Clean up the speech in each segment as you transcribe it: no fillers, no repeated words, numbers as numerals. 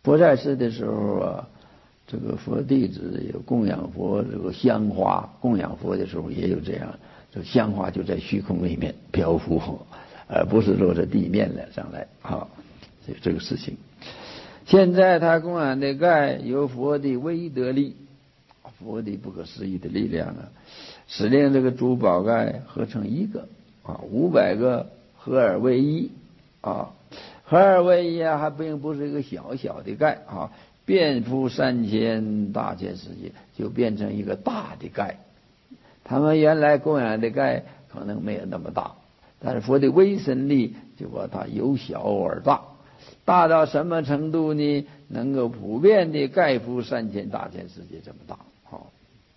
佛在世的时候啊，这个佛弟子有供养佛这个香花，供养佛的时候也有这样，这个香花就在虚空里面漂浮，而不是落在地面上来啊，这个事情。现在他供养的盖有佛的威德力，佛的不可思议的力量啊，使令这个诸宝盖合成一个啊，500个合而为一啊，合而为一啊，还并不是一个小小的盖啊，遍覆3000大千世界，就变成一个大的盖。他们原来供养的盖可能没有那么大，但是佛的威神力就把它由小而大，大到什么程度呢？能够普遍的盖覆3000大千世界这么大。好，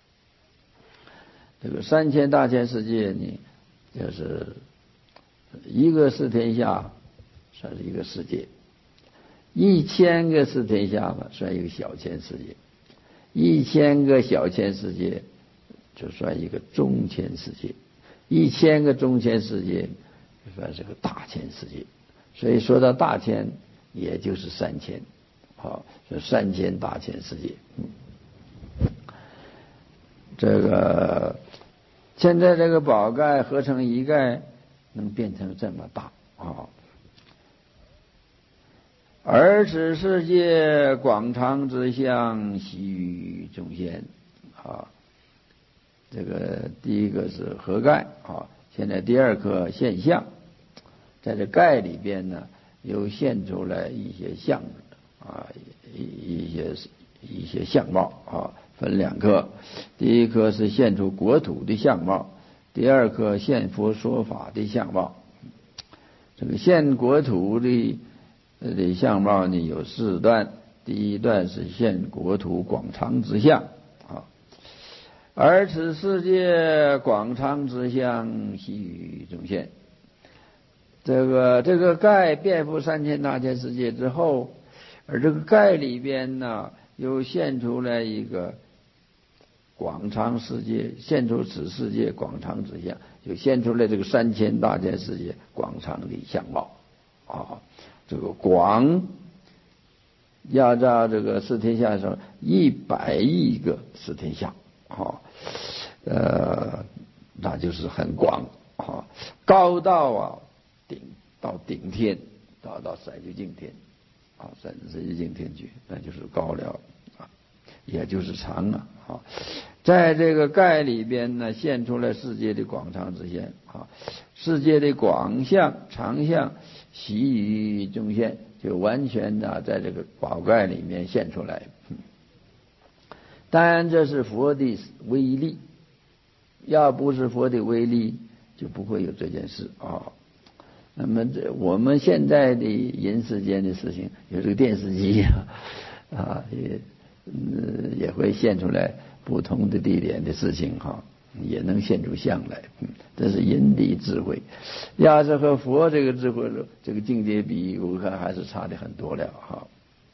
这个3000大千世界呢，就是一个四天下算是一个世界，1000个四天下吧算一个小千世界，1000个小千世界就算一个中千世界，1000个中千世界就算是个大千世界。所以说到大千，也就是3000，好，就3000大千世界。这个现在这个宝盖合成一盖，能变成这么大啊！而此世界广长之相，悉于众现啊。这个第一个是合盖啊，现在第二个现象，在这盖里边呢，又现出来一些相啊，一些相貌啊，分2颗。第一颗是现出国土的相貌，第二颗现佛说法的相貌。这个现国土的相貌呢有4段，第一段是现国土广长之相啊，而此世界广长之相，悉于众现。这个盖遍覆3000大千世界之后，而这个盖里边呢，又现出来一个广长世界，现出此世界广长之相，就现出来这个3000大千世界广长的相貌啊。这个广要照这个四天下说100亿个四天下啊，那就是很广啊，高到顶天，到三界净天啊，三界净天去，那就是高了啊，也就是长啊。在这个盖里边呢，现出来世界的广长之相啊，世界的广相、长相，悉于众现，就完全的在这个宝盖里面现出来。当然，这是佛的威力，要不是佛的威力，就不会有这件事啊。那么我们现在的人世间的事情，有这个电视机啊，也会现出来不同的地点的事情哈，也能现出相来。这是人的智慧，要是和佛这个智慧这个境界比，我看还是差的很多了哈。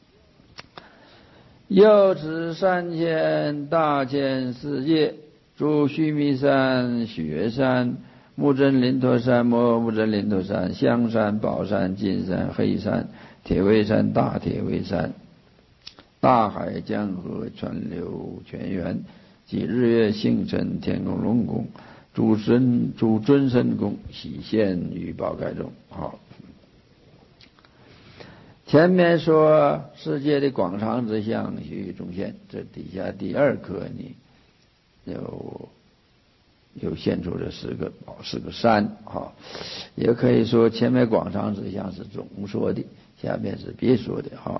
又此3000大千世界，诸须弥山、雪山、目真林陀山、摩目真林陀山、香山、宝山、金山、黑山、铁围山、大铁围山，大海江河川流泉源，及日月星辰天宫龙宫，诸尊神宫，悉现于宝盖中。好，前面说世界的广长之相，悉于众现，这底下第2颗呢，又现出了4个山啊，也可以说前面广长之相是总说的，下面是别说的啊。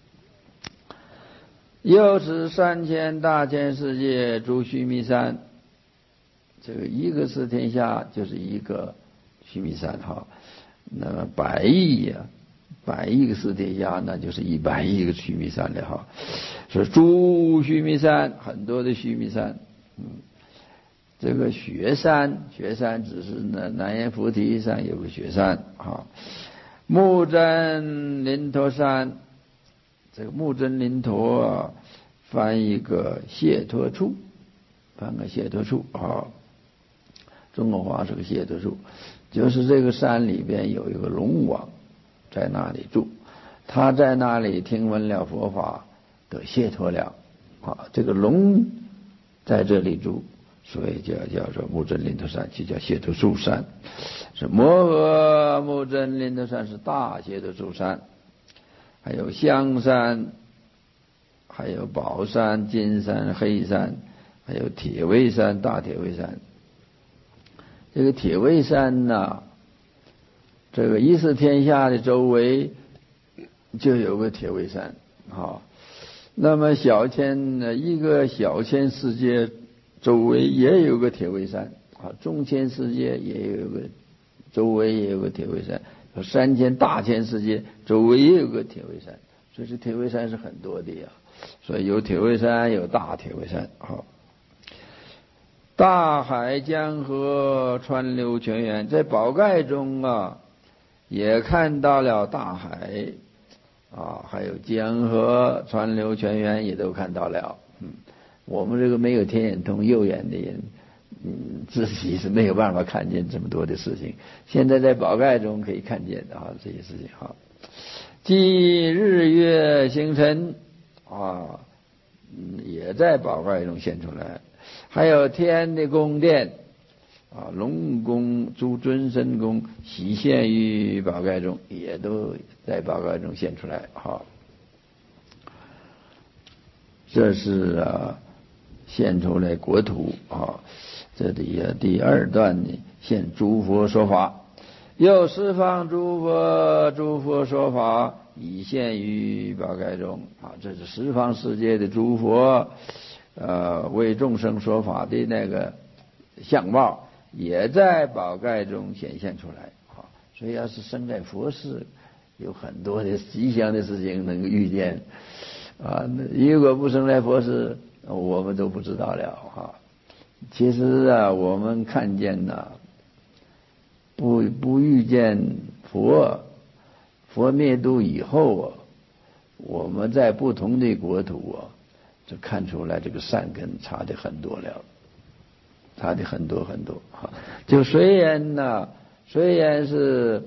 又此3000大千世界，诸须弥山，这个一个四天下就是一个须弥山哈，那么100亿个四天下，那就是100亿个须弥山了哈。说诸须弥山，很多的须弥山，这个雪山只是南阎浮提上有个雪山啊。目真林陀山，这个目真林陀翻一个解脱处，啊，中国话是个解脱处，就是这个山里边有一个龙王在那里住， 他在那里听闻了佛法，得解脱了。这个龙在这里住，所以叫做目真林头山，就叫解脱树山。是摩诃目真林头山是大解脱树山，还有香山，还有宝山、金山、黑山，还有铁围山、大铁围山。这个铁围山呢，这个一切天下的周围就有个铁围山。那么一个小千世界周围也有个铁围山，中千世界也有个周围也有个铁围山，3000大千世界周围也有个铁围山，所以这铁围山是很多的呀。所以有铁围山，有大铁围山。大海江河川流泉源，在宝盖中啊，也看到了大海还有江河川流泉源也都看到了。我们这个没有天眼通右眼的人，自己是没有办法看见这么多的事情。现在在宝盖中可以看见这些事情。即日月星辰也在宝盖中现出来。还有天的宫殿龙宫、诸尊神宫悉现于宝盖中，也都在宝盖中现出来。这是现出来国土。这里第2段呢，现诸佛说法，又十方诸佛说法已现于宝盖中。这是十方世界的诸佛为众生说法的那个相貌，也在宝盖中显现出来。所以要是生在佛世，有很多的吉祥的事情能够遇见。如果不生在佛世，我们都不知道了。其实我们看见不遇见佛灭度以后我们在不同的国土就看出来这个善根差的很多了，差的很多很多。就虽然是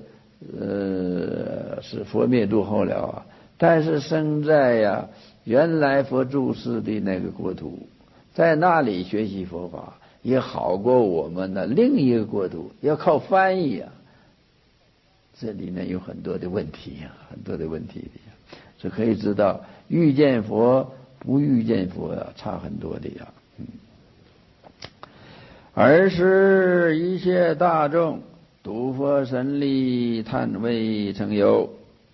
佛灭度后了但是生在原来佛住世的那个国土，在那里学习佛法也好过我们的另一个国土要靠翻译这里面有很多的问题很多的问题这可以知道遇见佛不遇见佛差很多的尔时一切大众睹佛神力，叹未曾有。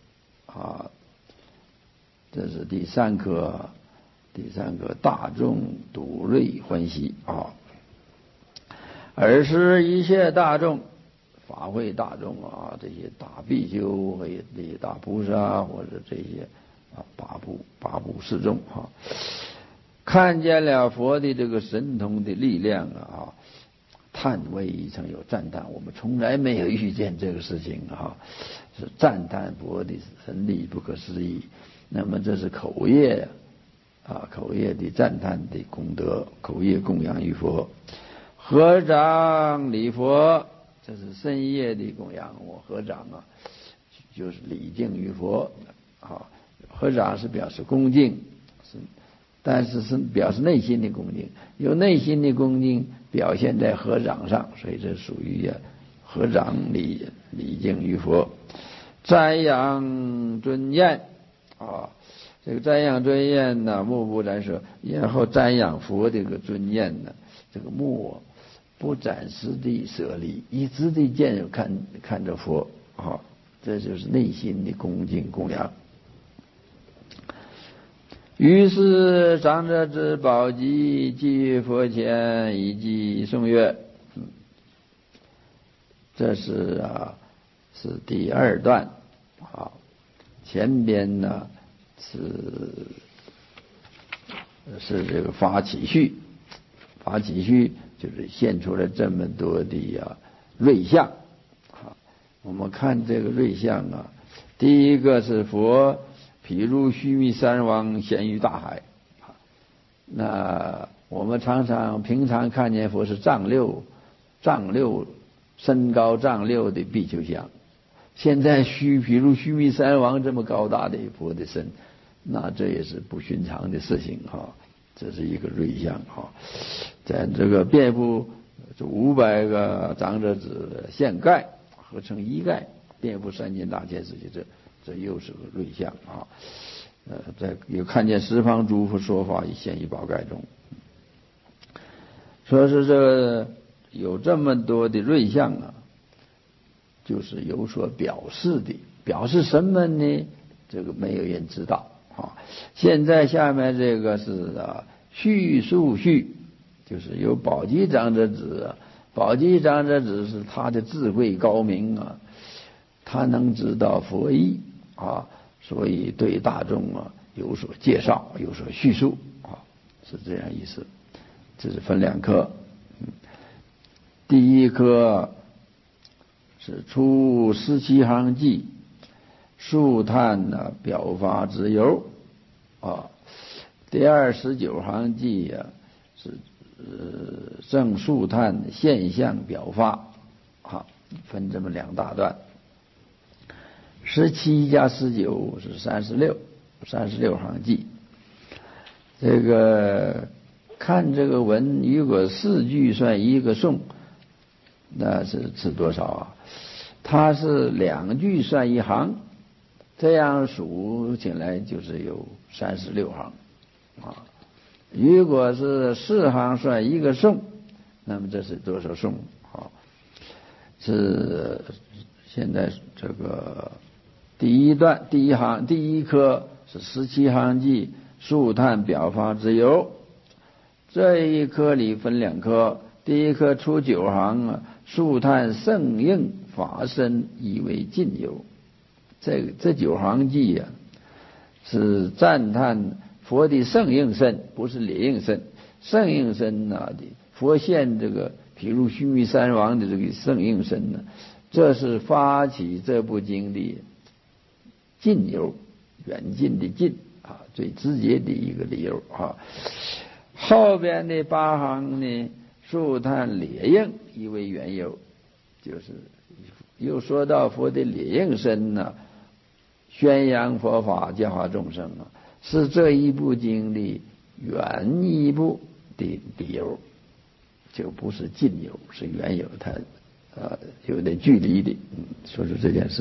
这是第三颗大众睹瑞欢喜尔时一切大众，法会大众这些大比丘和这些大菩萨或者这些八部四众看见了佛的这个神通的力量叹未曾有，赞叹我们从来没有遇见这个事情是赞叹佛的神力不可思议。那么这是口业口业的赞叹的功德，口业供养于佛。合掌礼佛，这是身业的供养。我合掌就是礼敬于佛合掌是表示恭敬，但是表示内心的恭敬，有内心的恭敬表现在合掌上，所以这属于合掌礼敬于佛。瞻仰尊严这个瞻仰尊严目不展舍，然后瞻仰佛这个尊严这个目不暂时的舍离，一直的看着佛这就是内心的恭敬供养。于是长者之宝积寄于佛前，以记诵阅。这是第2段前边是这个发起序就是现出来这么多的瑞相我们看这个瑞相第一个是佛譬如须弥山王现于大海那我们平常看见佛是丈六身高丈六的比丘像， 现在比如须弥山王这么高大的佛的身，那这也是不寻常的事情哈。这是一个瑞相哈，在这个遍布这500个长者子现盖合成一盖，遍布3000大千世界，这又是个瑞相啊。在有看见十方诸佛说法以现于宝盖中，说是这个有这么多的瑞相啊，就是有所表示的，表示什么呢？这个没有人知道啊。现在下面这个是叙述序，就是有宝积长者子，宝积长者子是他的智慧高明啊，他能知道佛意啊，所以对大众有所介绍，有所叙述啊，是这样意思。这是分2科，第一科是出17行记，数叹表法之由啊。第29行记是正数叹现象表法啊，分这么2大段。17加19是36行记。这个看这个文，如果4句算1个颂，那是多少啊？它是2句算1行，这样数起来就是有36行啊。如果是4行算1个颂，那么这是多少颂啊？是现在这个第一行第一科是17行记，数叹表法之由。这一科里分2科，第一科出9行数叹圣应法身以为尽由。这9行记是赞叹佛的圣应身，不是劣应身。圣应身佛现这个譬如须弥山王的这个圣应身呢，这是发起这部经的尽由，远近的近啊，最直接的一个理由啊。后边的8行呢，数叹劣应以为缘由，就是又说到佛的劣应身呢，宣扬佛法教化众生是这一部经的远一部的理由，就不是近由，是远由，它有点距离的。说说这件事。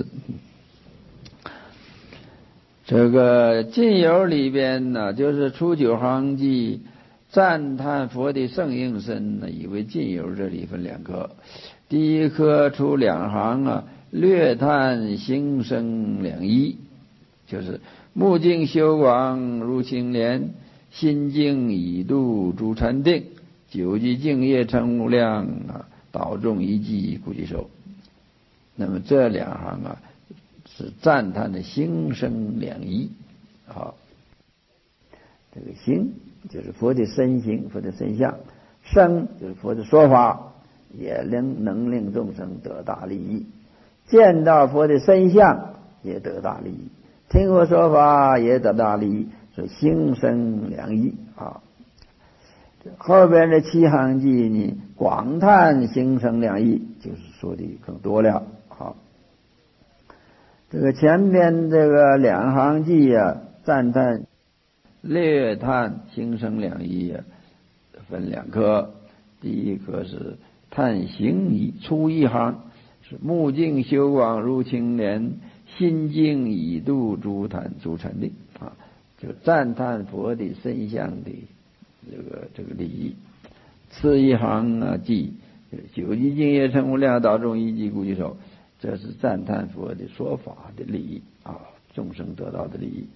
这个近由里边呢，就是出9行记赞叹佛的圣应身呢，以为近由，这里分2科。第一科出2行略叹行生两仪，就是目净修广如青莲，心净以度诸禅定，久寂净业成无量导众一记故其手。那么这2行是赞叹的行生两仪啊。这个行就是佛的身形，佛的身相；生就是佛的说法，也能令众生得大利益。见到佛的身相也得大利益，听佛说法也得大利益，所以行生两仪啊。后边的7行记呢，广叹行生两仪，就是说的更多了啊。这个前边这个2行记赞叹略叹行生两仪分2科。第一科是叹行仪，出1行是目净修广如青莲，心净以度诸禅定啊，就赞叹佛的身相的这个利益。次1行记久寂净业成无量导众一记故其手，这是赞叹佛的说法的利益啊，众生得到的利益。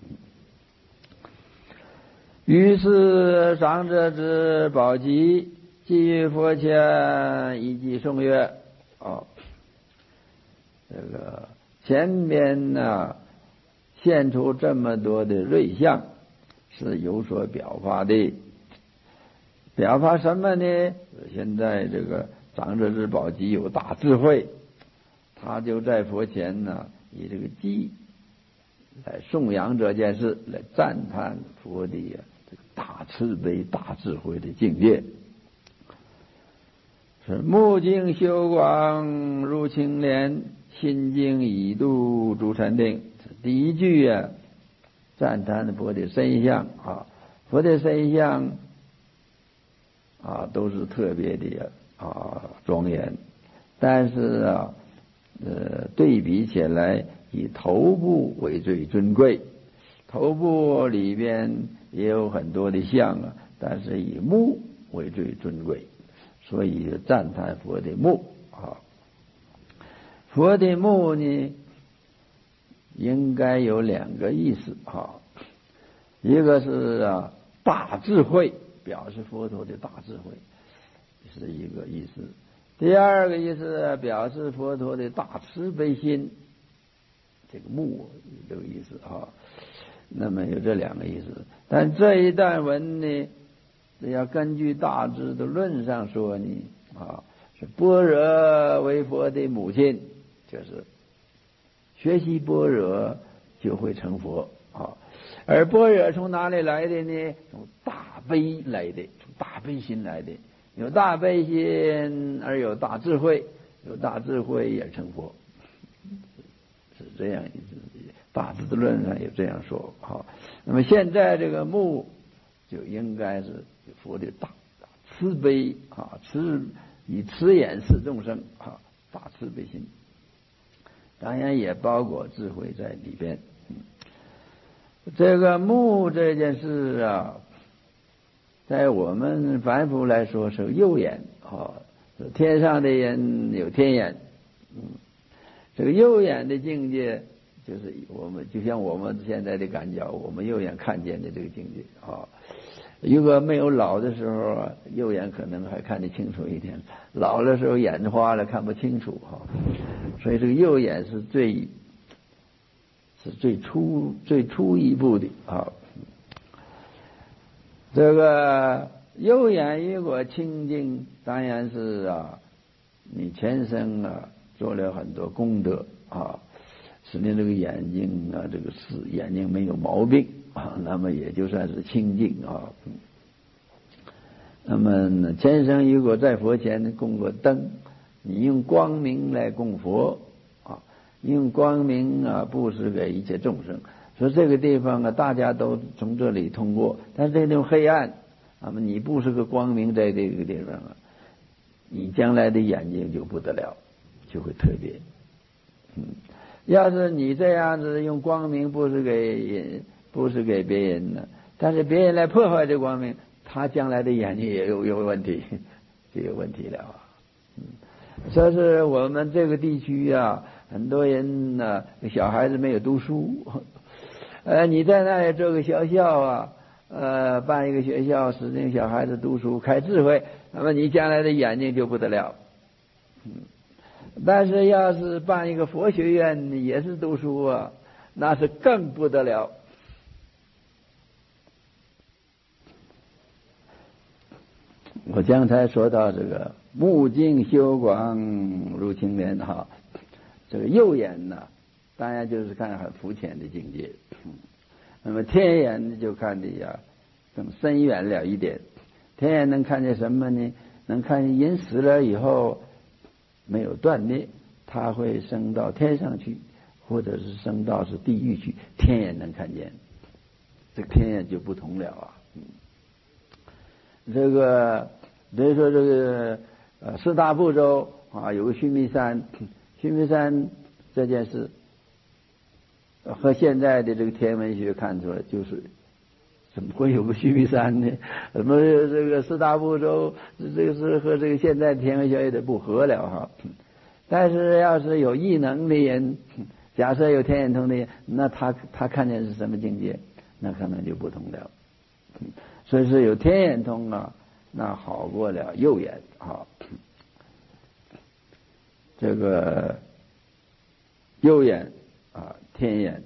于是长者之宝积即于佛前一记颂曰这个前边现出这么多的瑞相，是有所表发的。表发什么呢？现在这个长者之宝积有大智慧，他就在佛前以这个偈来颂扬这件事，来赞叹佛的这个大慈悲大智慧的境界。是目净修广如青莲， 心经已度诸禅定，第一句啊，赞叹佛的身相啊，佛的身相啊都是特别的庄严，但是啊对比起来，以头部为最尊贵，头部里边也有很多的相啊，但是以目为最尊贵，所以赞叹佛的目啊。佛的目呢，应该有两个意思啊，一个是大智慧，表示佛陀的大智慧，是一个意思；第二个意思表示佛陀的大慈悲心，这个目这个意思啊。那么有这两个意思，但这一段文呢，要根据大智的论上说呢是般若为佛的母亲，就是学习般若就会成佛啊。而般若从哪里来的呢？从大悲来的，从大悲心来的。有大悲心而有大智慧，有大智慧也成佛，是这样意思。大智论上也这样说好。那么现在这个目就应该是佛的大慈悲以慈眼视众生大慈悲心，当然也包括智慧在里边。这个目这件事啊，在我们凡夫来说是右眼天上的人有天眼，这个右眼的境界就是就像我们现在的感觉，我们右眼看见的这个境界如果没有老的时候右眼可能还看得清楚一点，老的时候眼花了看不清楚所以这个右眼是最初一步的这个右眼如果清净，当然是你全身做了很多功德使你这个眼睛这个眼睛没有毛病那么也就算是清净那么前生如果在佛前供过灯，你用光明来供佛用光明布施给一切众生，所以这个地方大家都从这里通过，但是这种黑暗那么你布施个光明在这个地方你将来的眼睛就不得了，就会特别要是你这样子用光明布施给别人呢，但是别人来破坏这光明，他将来的眼睛也有问题，就有问题了所以是我们这个地区很多人小孩子没有读书你在那里做个学校办一个学校，使那小孩子读书开智慧，那么你将来的眼睛就不得了但是要是办一个佛学院也是读书那是更不得了我刚才说到这个目镜修广如青莲这个右眼呢当然就是看很肤浅的境界那么天眼就看的更深远了一点。天眼能看见什么呢？能看见人死了以后没有断灭，他会升到天上去，或者是升到地狱去，天眼能看见，这天眼就不同了这个比如说这个四大部洲有个须弥山，须弥山这件事和现在的这个天文学看出来，就是怎么会有个须弥山呢？怎么这个四大部洲这个是和这个现在天文学有点不合了但是要是有异能的人，假设有天眼通的人，那他看见是什么境界，那可能就不同了所以说有天眼通那好过了右眼这个右眼天眼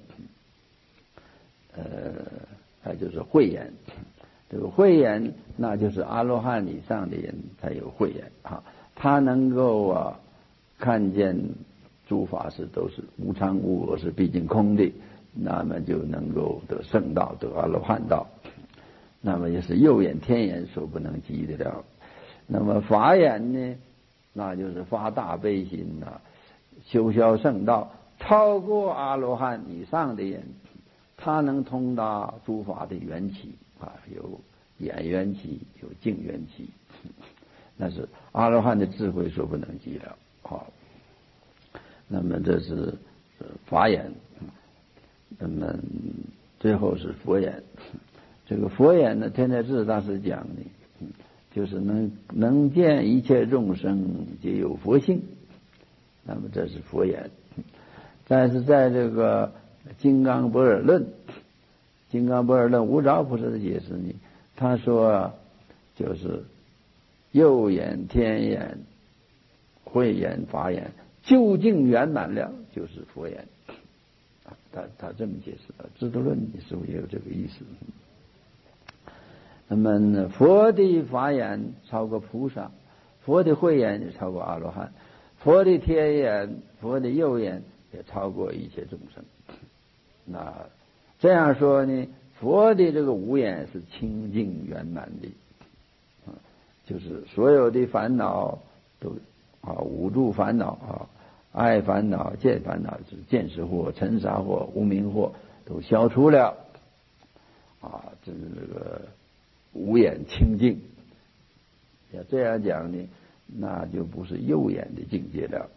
还就是慧眼，这个慧眼那就是阿罗汉以上的人才有慧眼他能够看见诸法是都是无常无我，是毕竟空的，那么就能够得圣道，得阿罗汉道，那么也是右眼天眼所不能及的了。那么法眼呢，那就是发大悲心修销圣道，超过阿罗汉以上的人，他能通达诸法的缘起啊，有眼缘起，有净缘起，那是阿罗汉的智慧所不能及了啊。那么这是法眼，那么最后是佛眼。这个佛眼呢，天台智大师讲的，就是能见一切众生皆有佛性，那么这是佛眼。但是在这个金刚般若论无着菩萨的解释呢，他说就是右眼、天眼、慧眼、法眼究竟圆满了，就是佛眼。他这么解释的，《智度论》似乎也有这个意思。那么佛的法眼超过菩萨，佛的慧眼超过阿罗汉，佛的天眼、佛的右眼也超过一切众生。那这样说呢，佛的这个五眼是清净圆满的，就是所有的烦恼都五住烦恼爱烦恼、见烦恼，就是见识惑、尘沙惑、无明惑都消除了这是这个五眼清净。要这样讲呢，那就不是右眼的境界了。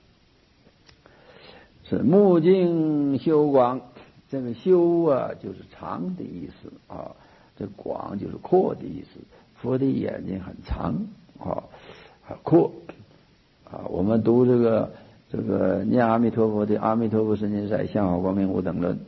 是目镜修广，这个修就是长的意思这广就是阔的意思。佛的眼睛很长很阔我们读这个念阿弥陀佛的《阿弥陀佛深经塞相好光明无等论》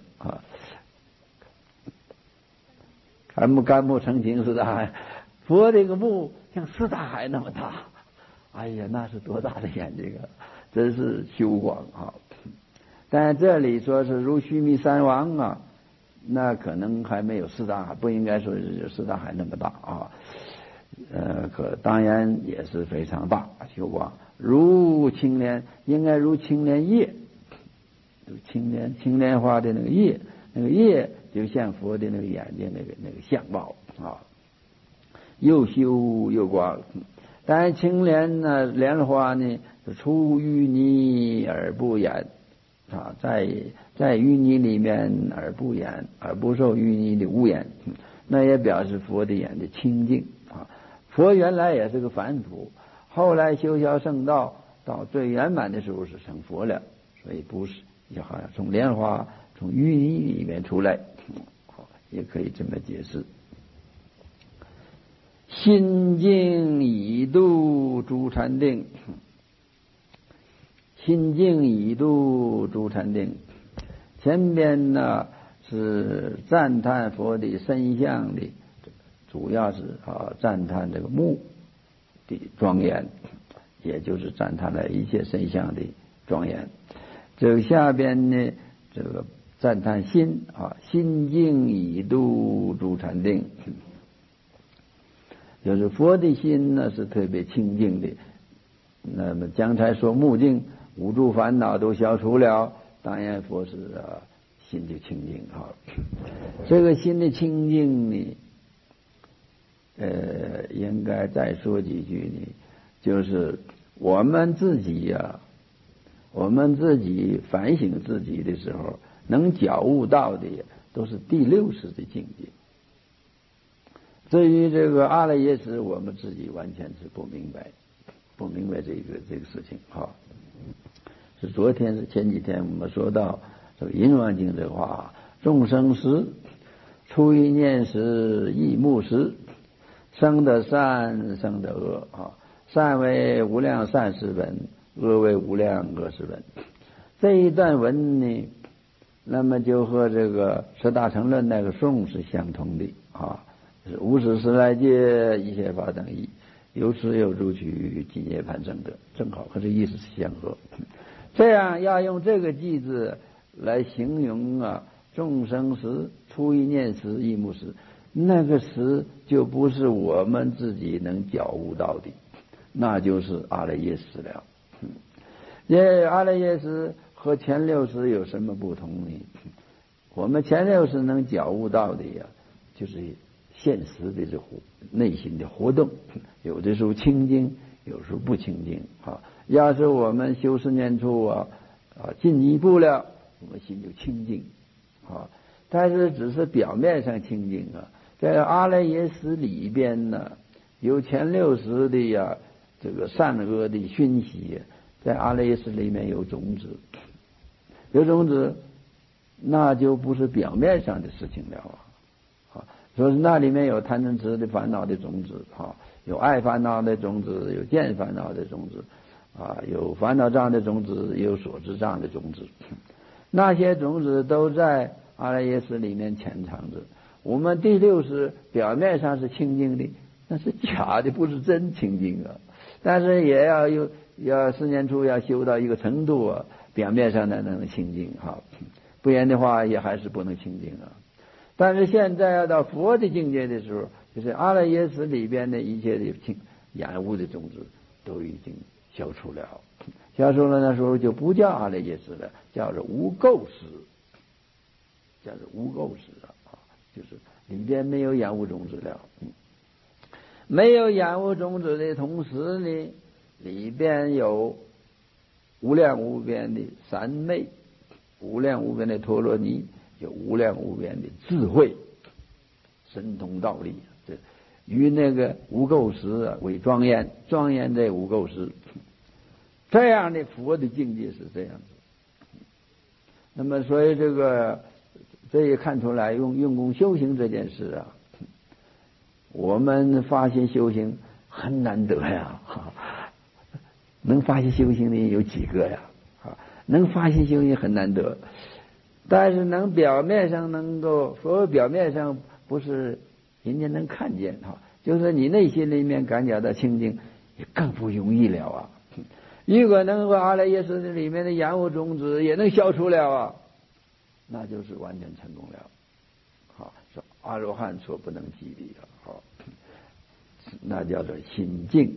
甘木成情四大海，佛这个目像四大海那么大，哎呀，那是多大的眼睛真是修广但这里说是如须弥山王那可能还没有四大海，不应该说是四大海那么大可当然也是非常大修广。如青莲，应该如青莲叶，青莲花的那个叶，那个叶就像佛的那个眼睛那个相貌又修又广。但是青莲呢，莲花呢，出淤泥而不染在淤泥里面而不染，而不受淤泥的污染，那也表示佛的眼的清净佛原来也是个凡夫，后来修销圣道到最圆满的时候是成佛了，所以不是就好像从莲花从淤泥里面出来也可以这么解释。心静以度诸禅定，心静以度诸禅定。前边呢是赞叹佛的身相的，主要是赞叹这个目的庄严，也就是赞叹了一切身相的庄严。这个下边呢，这个赞叹心心静以度诸禅定，就是佛的心呢是特别清净的。那么刚才说目净，五住烦恼都消除了，当然佛是心就清净这个心的清净呢，应该再说几句呢，就是我们自己我们自己反省自己的时候，能觉悟到的都是第六识的境界。至于这个阿赖耶识，我们自己完全是不明白这个事情是前几天我们说到这个《银王经》这话，众生识，初一念识，忆目识，生的善，生的恶善为无量善识本，恶为无量恶识本。这一段文呢，那么就和这个十大乘论那个颂是相同的是无始时来界，一切法等义，有始有诸取，尽涅盘正德，正好和这意思是相合。这样要用这个句子来形容众生识，初一念识，忆目识，那个识就不是我们自己能觉悟到的，那就是阿赖耶识了。这阿赖耶识和前六识有什么不同呢？我们前六识能觉悟到的就是现实的这内心的活动，有的时候清净，有时候不清净要是我们修十念处进一步了，我们心就清净但是只是表面上清净在阿赖耶识里边呢，有前六识的这个善恶的熏习，在阿赖耶识里面有种子，有种子，那就不是表面上的事情了说是那里面有贪嗔痴的烦恼的种子有爱烦恼的种子，有见烦恼的种子有烦恼障的种子，也有所知障的种子，那些种子都在阿赖耶识里面潜藏着。我们第六识表面上是清净的，那是假的，不是真清净但是也要十念处要修到一个程度表面上才能清净不然的话也还是不能清净但是现在要到佛的境界的时候，就是阿赖耶识里边的一切的染污的种子都已经消除了，消除了，那时候就不叫阿赖耶识了，叫做无垢识，叫做无垢识就是里边没有染污种子了。没有染污种子的同时呢，里边有无量无边的三昧，无量无边的陀罗尼，有无量无边的智慧，神通道力，这与那个无垢识为庄严，庄严在无垢识。这样的佛的境界是这样子。那么所以这也看出来用功修行这件事我们发现修行很难得能发现修行的有几个能发现修行很难得，但是能表面上能够，所谓表面上不是人家能看见就是你内心里面感觉到清净，也更不容易了如果能够阿赖耶识里面的染污种子也能消除了那就是完全成功了说阿罗汉所不能及的那叫做心净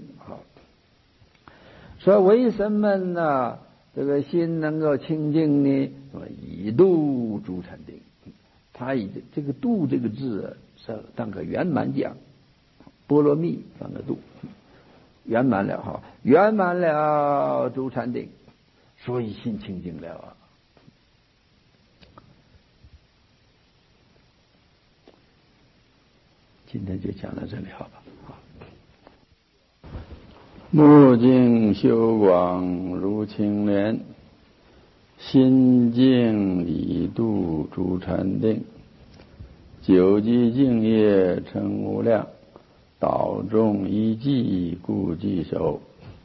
说为什么呢？这个心能够清净呢？以度诸禅定，他以这个度这个字是当个圆满讲，波罗蜜当个度，圆满了圆满了诸禅定，所以心清净了今天就讲到这里好吧。目净修广如青莲，心净以度诸禅定，久积净业成无量，导众一记故记手。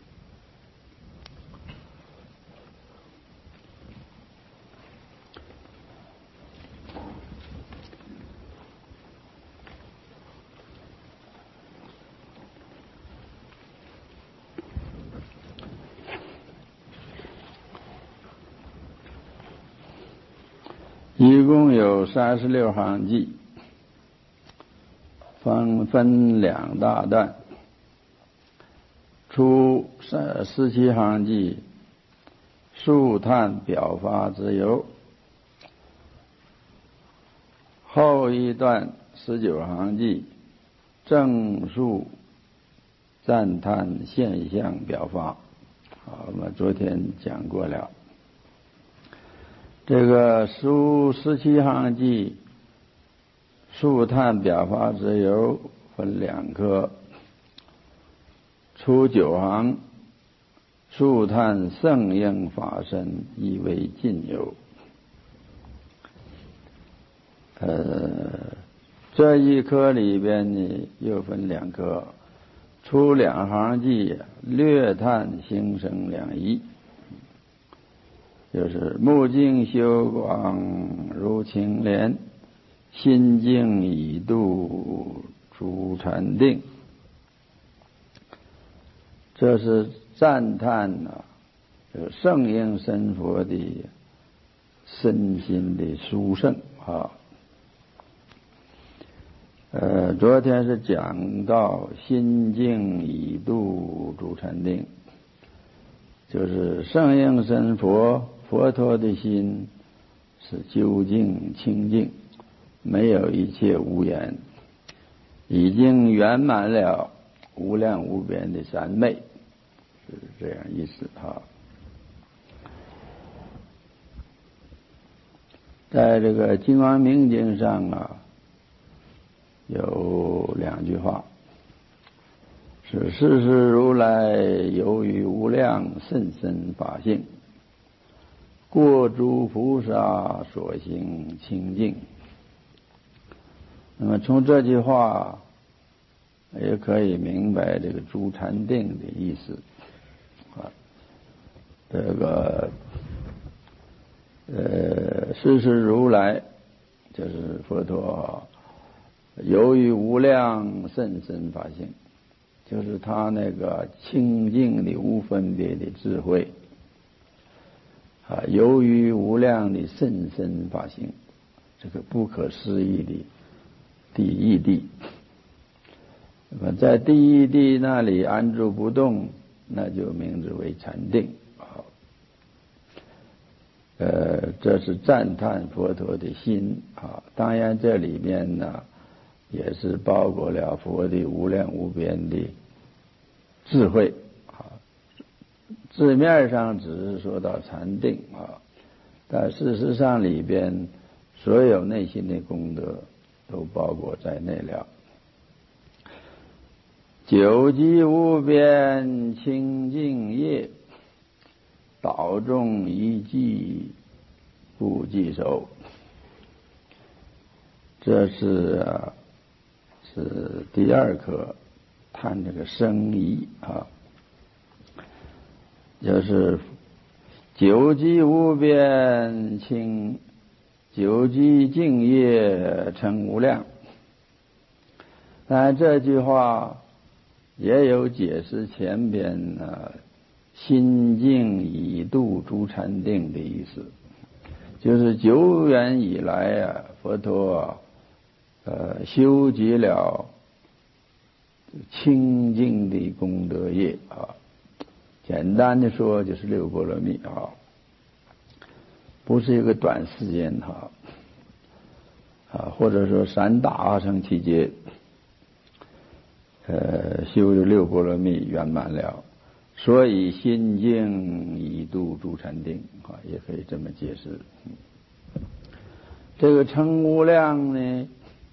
一共有36行偈，分两大段。初17行偈，数叹表法之由；后一段19行偈，正述赞叹现象表法。我们昨天讲过了。这个书17行偈，数叹表法之由分两科。初9行，数叹圣应法身亦为尽由。这一科里边呢又分两科。初2行偈略叹行生两仪，就是目净修广如青莲，心净以度诸禅定。这是赞叹圣应身佛的身心的殊胜昨天是讲到心净以度诸禅定，就是圣应身佛陀的心是究竟清净，没有一切污染，已经圆满了无量无边的三昧， 是这样意思哈。在这个金光明经上啊，有2句话，是世世如来有于无量甚深法性，过诸菩萨所行清净。那么从这句话也可以明白这个诸禅定的意思啊。这个世世如来就是佛陀由于无量甚深法性，就是他那个清净的无分别的智慧啊，由于无量的甚深法性，这个不可思议的第一地。那么在第一地那里安住不动，那就名之为禅定啊。这是赞叹佛陀的心啊。当然这里面呢也是包括了佛的无量无边的智慧啊。字面上只是说到禅定啊，但事实上里边所有内心的功德都包括在内了。久寂无边清净业，导众一寂故寂守。这是第2课谈这个生疑啊，就是久寂无边久寂净业成无量。但这句话也有解释前边心净以度诸禅定的意思，就是久远以来佛陀修集了清净的功德业啊，简单的说就是6波罗蜜啊，不是一个短时间或者说3大阿僧祇劫修了6波罗蜜圆满了，所以心净以度诸禅定啊，也可以这么解释。这个成无量呢，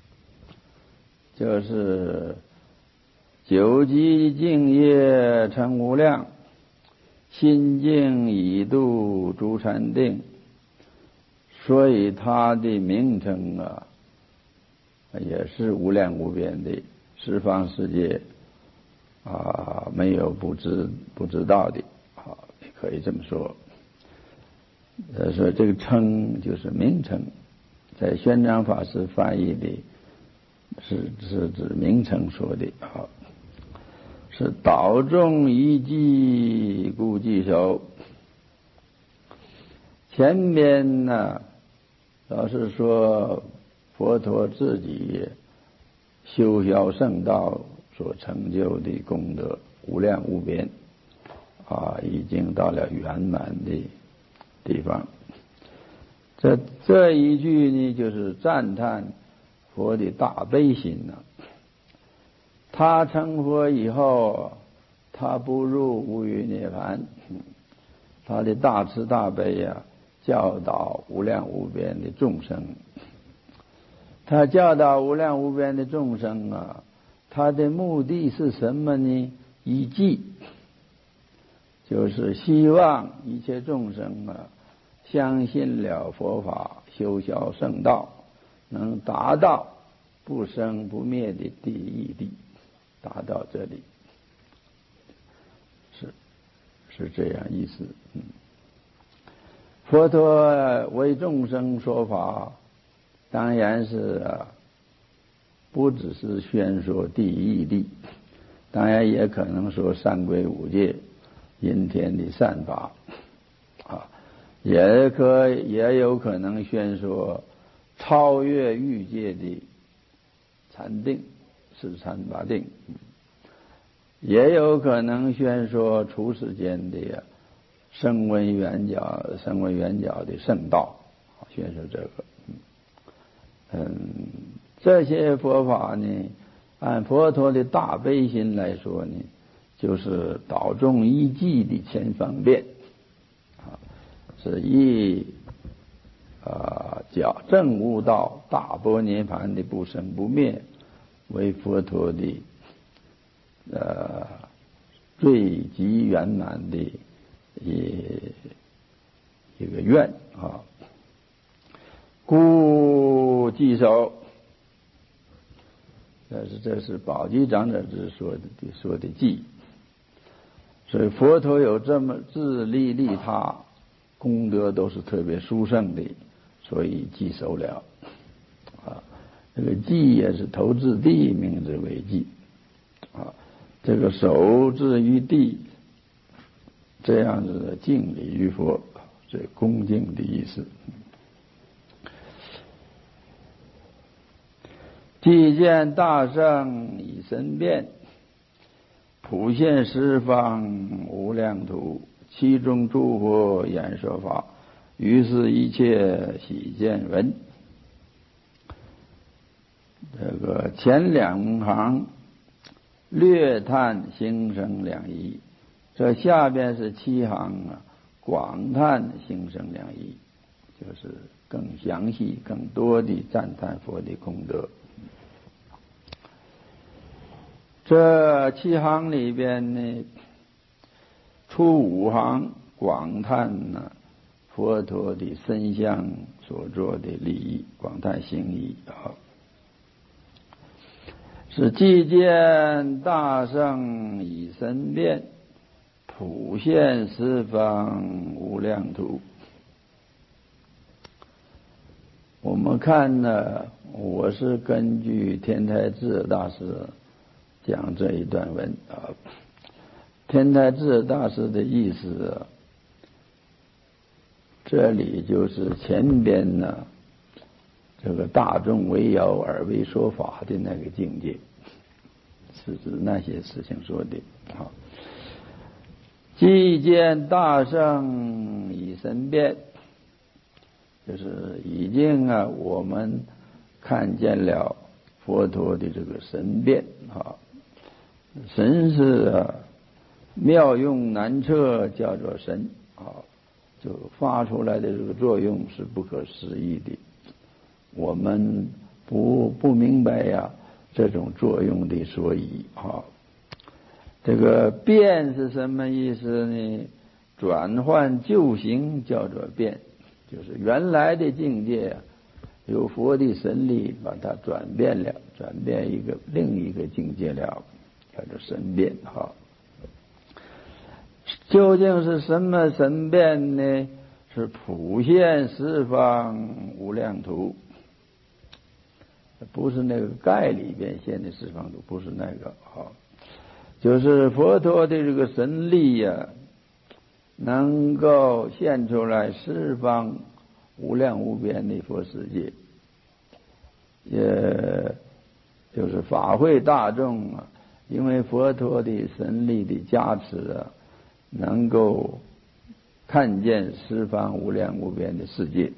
就是久寂净业成无量，心净以度诸禅定，所以它的名称也是无量无边的十方世界没有不知道的也可以这么说。所以这个称就是名称，在玄奘法师翻译的是指名称说的是导众一寂故寂守。前边呢老是说佛陀自己修学圣道所成就的功德无量无边已经到了圆满的地方。这一句呢，就是赞叹佛的大悲心他成佛以后，他不入无余涅槃，他的大慈大悲教导无量无边的众生。他教导无量无边的众生他的目的是什么呢？一寂，就是希望一切众生相信了佛法，修学圣道，能达到不生不灭的第一地，达到这里，是这样意思。佛陀为众生说法，当然是不只是宣说第一地，当然也可能说三归五戒、阴天的善法也有可能宣说超越欲界的禅定，是禅八定，也有可能宣说出世间的声闻缘觉的圣道，宣说这个。这些佛法呢，按佛陀的大悲心来说呢， 就是导众一际的前方便是一证悟到大般涅盘的不生不灭为佛陀的最极圆满的一个愿故稽首。这是宝积长者之说的偈，所以佛陀有这么自利利他，功德都是特别殊胜的，所以稽首了这个偈也是头置地，名之为偈这个手置于地，这样子的敬礼于佛，这恭敬的意思。既见大圣以身变，普现十方无量土，其中诸佛演说法，于是一切喜见闻。这个前两行略叹心生两仪，这下边是7行广叹心生两仪，就是更详细更多的赞叹佛的功德。这7行里边呢，初5行广叹佛陀的身相所做的利益，广叹行义是既见大圣以身变，普现十方无量土。我们看呢，我是根据天台智大师讲这一段文天台智大师的意思这里就是前边呢这个大众为摇而为说法的那个境界，是指那些事情说的既见大圣以身变，就是已经我们看见了佛陀的这个神变神是妙用难测，叫做神就发出来的这个作用是不可思议的，我们不明白这种作用的所以这个变是什么意思呢？转换旧形叫做变，就是原来的境界由佛的神力把它转变另一个境界了，叫做神变究竟是什么神变呢？是普现十方无量土，不是那个盖里边现的十方土，不是那个就是佛陀的这个神力能够现出来十方无量无边的佛世界，也就是法会大众因为佛陀的神力的加持能够看见十方无量无边的世界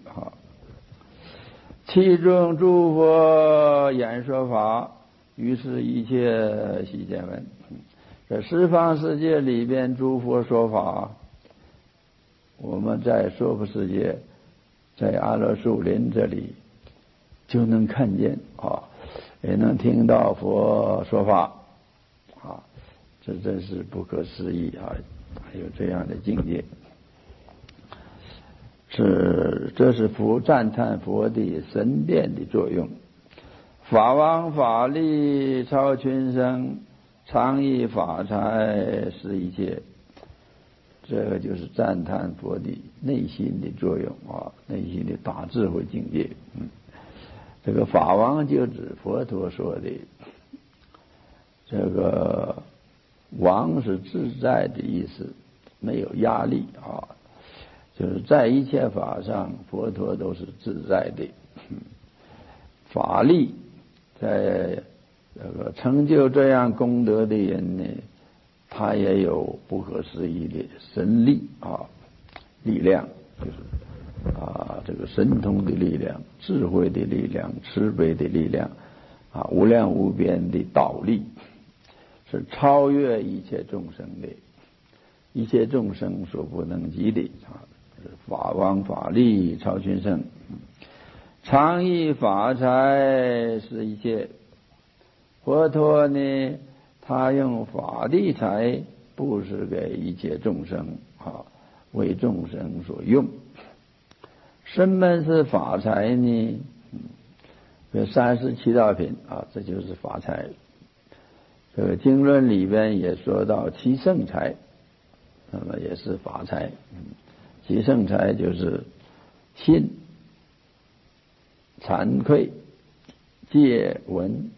其中诸佛演说法，于是一切喜见闻。在十方世界里边诸佛说法，我们在娑婆世界在阿罗树林这里就能看见也能听到佛说法这真是不可思议还有这样的境界，这是佛赞叹佛的神变的作用。法王法力超群生，常以法财施一切，这个就是赞叹佛的内心的作用内心的大智慧境界这个法王就指佛陀说的这个王是自在的意思，没有压力就是在一切法上佛陀都是自在的法力，在这个成就这样功德的人呢，他也有不可思议的神力力量，就是这个神通的力量、智慧的力量、慈悲的力量无量无边的道力， 是超越一切众生的，一切众生所不能及的啊！法王法力超群圣，常以法财是一切。佛陀呢，他用法力财布施给一切众生啊，为众生所用。什么是法财呢？这37道品啊，这就是法财。这个经论里边也说到七圣财，那么也是法财。七圣财就是信、惭愧、戒、闻、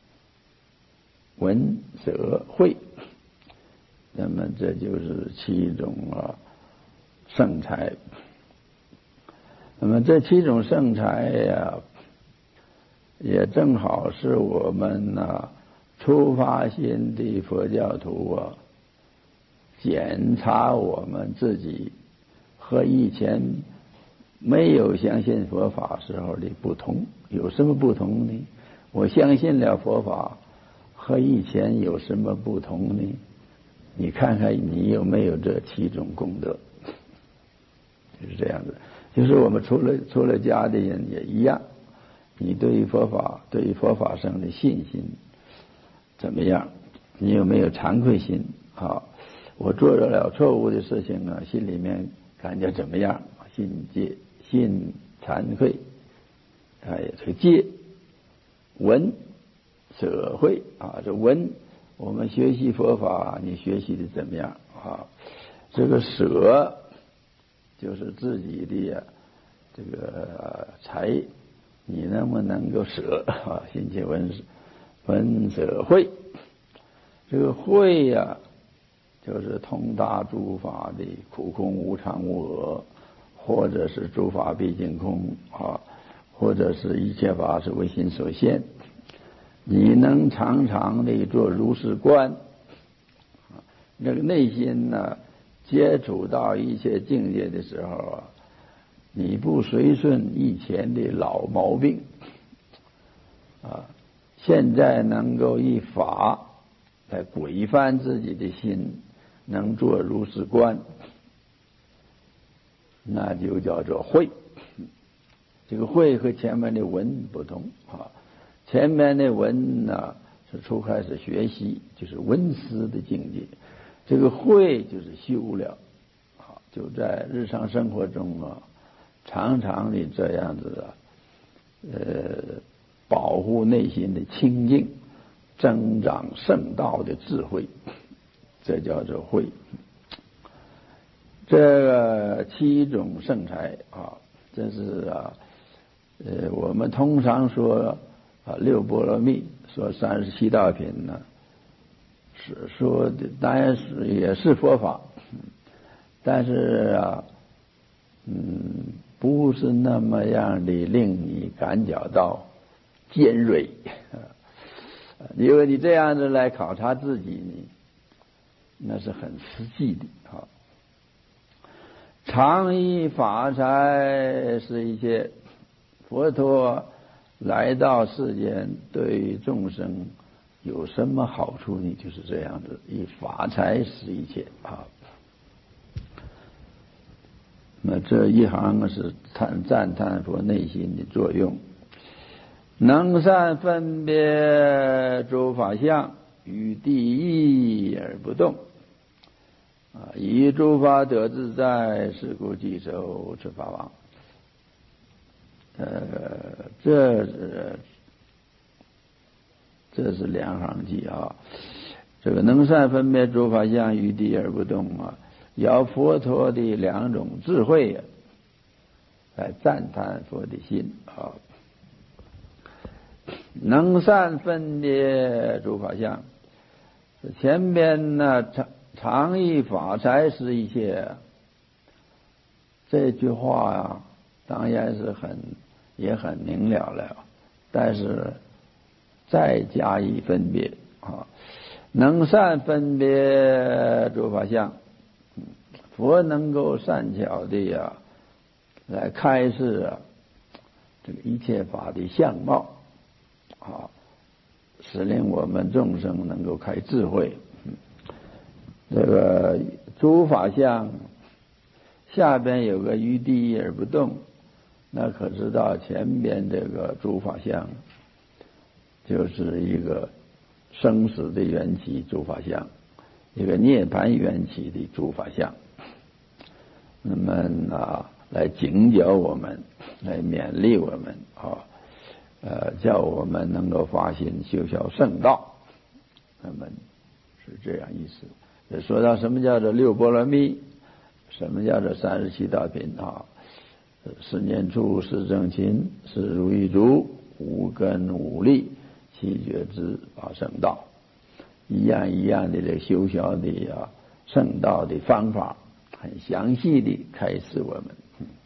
舍、慧。那么这就是7种圣财。那么这7种圣财呀，也正好是我们初发心的佛教徒检查我们自己和以前没有相信佛法时候的不同。有什么不同呢？我相信了佛法和以前有什么不同呢？你看看你有没有这7种功德，就是这样子。就是我们出了家的人也一样，你对于佛法上的信心怎么样？你有没有惭愧心？我做了错误的事情心里面感觉怎么样？信惭愧，这个戒、闻、舍、慧这闻，我们学习佛法，你学习的怎么样这个舍就是自己的这个财，你能不能够舍信戒闻舍慧。这个慧就是通达诸法的苦空无常无我，或者是诸法毕竟空或者是一切法是唯心所现。你能常常的做如是观，那个内心接触到一切境界的时候你不随顺以前的老毛病现在能够以法来规范自己的心，能做如是观，那就叫做慧。这个慧和前面的闻不同前面的闻是初开始学习，就是闻思的境界。这个慧就是修了就在日常生活中常常的这样子保护内心的清净，增长圣道的智慧，这叫做慧。这个7种圣财这是我们通常说六波罗蜜，说37道品是说的，当然也是佛法，但是不是那么样的令你感觉到尖锐。因为你这样子来考察自己呢，那是很实际的常以法财是一切。佛陀来到世间对于众生有什么好处呢？就是这样子，以法财是一切那这一行是赞叹佛内心的作用。能善分别诸法相，于地义而不动以诸法得自在，是故即受持法王。这是2行记这个能善分别诸法相，于地而不动要佛陀的2种智慧来赞叹佛的心能善分别诸法相，前边常以法财是一切，这句话当然是也很明了但是再加以分别能善分别诸法相，佛能够善巧的来开示这个一切法的相貌使令我们众生能够开智慧。这个诸法相下边有个于地一而不动，那可知道前边这个诸法相就是一个生死的缘起诸法相，一个涅槃缘起的诸法相。那么来警觉我们，来勉励我们叫我们能够发心修学圣道。那么是这样意思。说到什么叫做六波罗蜜，什么叫做37道品十念处，十正勤，十如意足，五根五力，七觉支，八圣道，一样一样的这修学的圣道的方法，很详细的开示我们。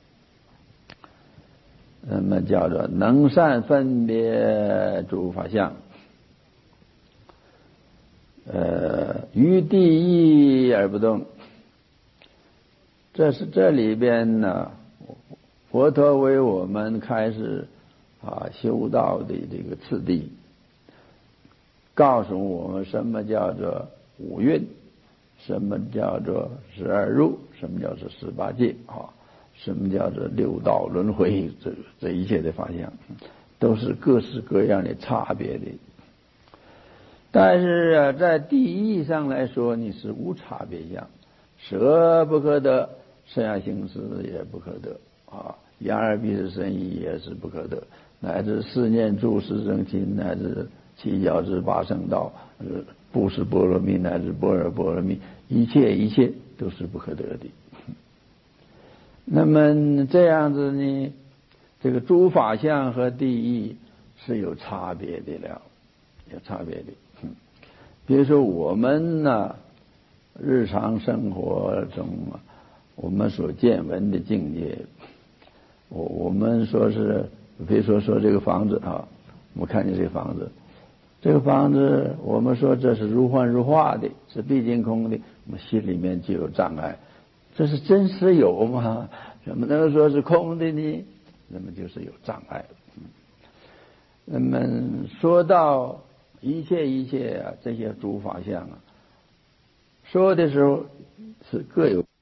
那么叫做能善分别诸法相，于地一而不动。这里边呢，佛陀为我们开始修道的这个次第，告诉我们什么叫做五蕴，什么叫做12入，什么叫做18界什么叫做六道轮回，这一切的法相都是各式各样的差别的。但是在地义上来说，你是无差别相，舍不可得，身下行识也不可得眼耳鼻舌身意也是不可得，乃至四念处，十正勤，乃至七觉支，八圣道，不是波罗蜜，乃至般若波罗蜜，一切都是不可得的。那么这样子呢，这个诸法相和地义是有差别的了，有差别的。比如说我们日常生活中我们所见闻的境界，我们说是，比如说这个房子我们看见这个房子，我们说这是如幻如化的，是毕竟空的，我们心里面就有障碍。这是真实有吗？怎么能说是空的呢？那么就是有障碍。那么说到一切这些诸法相说的时候是各有